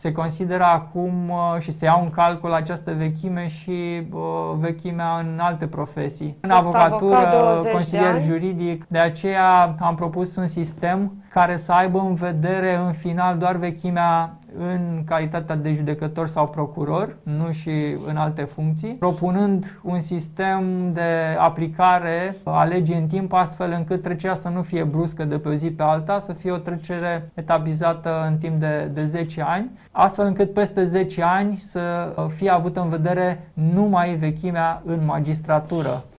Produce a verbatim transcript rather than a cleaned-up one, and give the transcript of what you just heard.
Se consideră acum și se iau în calcul această vechime și vechimea în alte profesii. În avocatură, consilier juridic, de aceea am propus un sistem care să aibă în vedere în final doar vechimea în calitatea de judecător sau procuror, nu și în alte funcții, propunând un sistem de aplicare a legii în timp, astfel încât trecerea să nu fie bruscă de pe o zi pe alta, să fie o trecere etapizată în timp de, de zece ani, astfel încât peste zece ani să fie avută în vedere numai vechimea în magistratură.